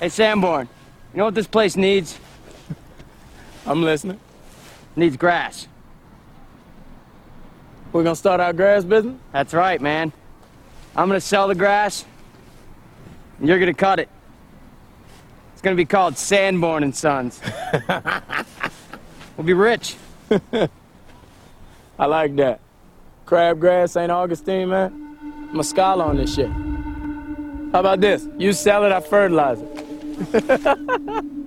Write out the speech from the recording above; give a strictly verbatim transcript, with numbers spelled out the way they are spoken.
Hey, Sanborn, you know what this place needs? I'm listening. Needs grass. We're gonna start our grass business? That's right, man. I'm gonna sell the grass, and you're gonna cut it. It's gonna be called Sanborn and Sons. We'll be rich. I like that. Crabgrass, Saint Augustine, man. I'm a scholar on this shit. How about this? You sell it, I fertilize it.